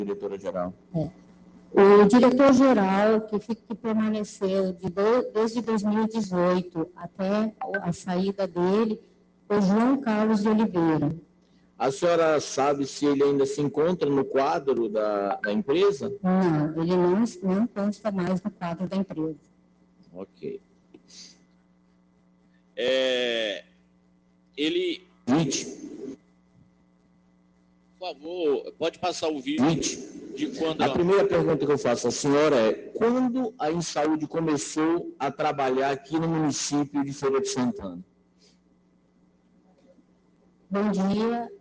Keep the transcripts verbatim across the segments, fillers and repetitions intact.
diretora-geral. É. O diretor-geral, que, que permaneceu de do, desde dois mil e dezoito até a saída dele, foi João Carlos de Oliveira. A senhora sabe se ele ainda se encontra no quadro da, da empresa? Não, ele não, não consta mais no quadro da empresa. Ok. É, ele... Vídeo. Por favor, pode passar o vídeo Vídeo. de quando... A primeira pergunta que eu faço à senhora é: quando a Insaúde começou a trabalhar aqui no município de Feira de Santana? Bom dia.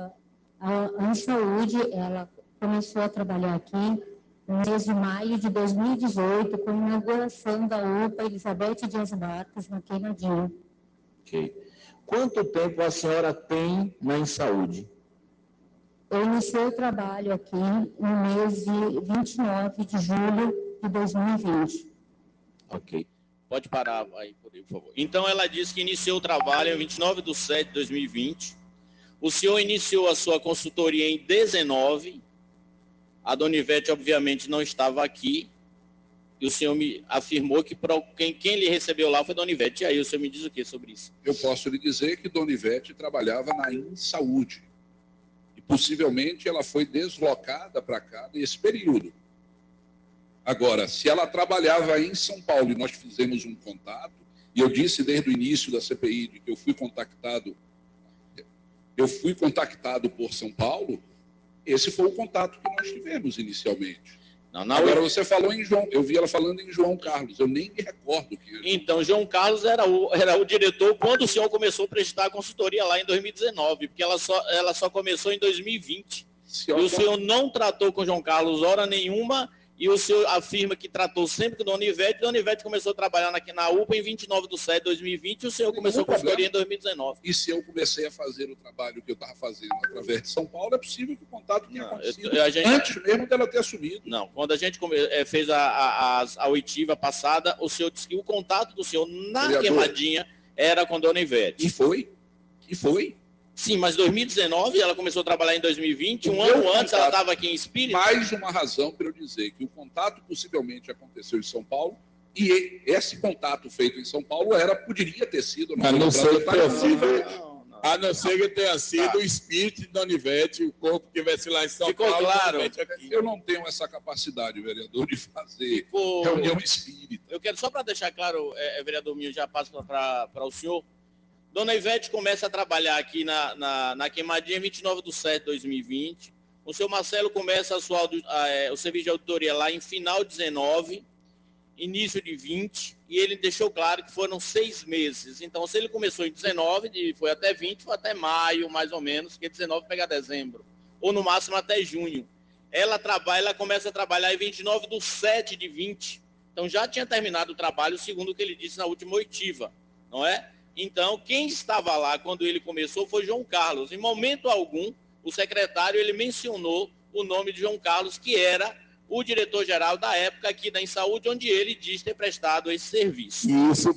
A Insaúde, ela começou a trabalhar aqui no mês de maio de dois mil e dezoito, com a inauguração da U P A Elizabeth Dias Marques, na Queimadinha. Ok. Quanto tempo a senhora tem na Insaúde? Eu iniciei o trabalho aqui no mês de vinte e nove de julho de dois mil e vinte. Ok. Pode parar aí, por favor. Então, ela disse que iniciou o trabalho em vinte e nove de setembro de dois mil e vinte. O senhor iniciou a sua consultoria em dezenove. A dona Ivete, obviamente, não estava aqui. E o senhor me afirmou que pra quem, quem lhe recebeu lá foi a dona Ivete. E aí, o senhor me diz o que sobre isso? Eu posso lhe dizer que dona Ivete trabalhava na Insaúde. E possivelmente ela foi deslocada para cá nesse período. Agora, se ela trabalhava em São Paulo e nós fizemos um contato, e eu disse desde o início da C P I de que eu fui contactado, eu fui contactado por São Paulo, esse foi o contato que nós tivemos inicialmente. Não, não, Agora, eu... você falou em João, eu vi ela falando em João Carlos, eu nem me recordo que... Então, João Carlos era o, era o diretor quando o senhor começou a prestar a consultoria lá em dois mil e dezenove, porque ela só, ela só começou em dois mil e vinte. Se e o senhor não tratou com João Carlos hora nenhuma, e o senhor afirma que tratou sempre com Dona Ivete. Dona Ivete começou a trabalhar aqui na U P A em vinte e nove de setembro de dois mil e vinte, e o senhor começou a consultoria em dois mil e dezenove. E se eu comecei a fazer o trabalho que eu estava fazendo através de São Paulo, é possível que o contato tenha não, acontecido eu, a gente, antes mesmo dela ter assumido. Não, quando a gente come, é, fez a, a, a, a oitiva passada, o senhor disse que o contato do senhor na Vereador, Queimadinha era com Dona Ivete. E foi, e foi. Sim, mas dois mil e dezenove, ela começou a trabalhar em dois mil e vinte, um ano antes ela estava aqui em Espírito. Mais uma razão para eu dizer que o contato possivelmente aconteceu em São Paulo, e esse contato feito em São Paulo era, poderia ter sido... A não ser que tenha sido, a não ser que tenha sido tá. o espírito de Dona Ivete, o corpo que estivesse lá em São Ficou Paulo. Claro. Aqui. Eu não tenho essa capacidade, vereador, de fazer Ficou... reunião espírita. Eu quero só para deixar claro, é, vereador Minho, já passo para o senhor. Dona Ivete começa a trabalhar aqui na, na, na Queimadinha em vinte e nove de setembro de dois mil e vinte. O senhor Marcelo começa a sua, a, é, o serviço de auditoria lá em final de dezenove, início de vinte, e ele deixou claro que foram seis meses. Então, se ele começou em dezenove, e foi até vinte, foi até maio, mais ou menos, porque dezenove pega dezembro, ou no máximo até junho. Ela trabalha, ela começa a trabalhar em vinte e nove de setembro de vinte. Então, já tinha terminado o trabalho, segundo o que ele disse na última oitiva, não é? Então, quem estava lá quando ele começou foi João Carlos. Em momento algum, o secretário ele mencionou o nome de João Carlos, que era o diretor-geral da época aqui da Insaúde, onde ele diz ter prestado esse serviço. Isso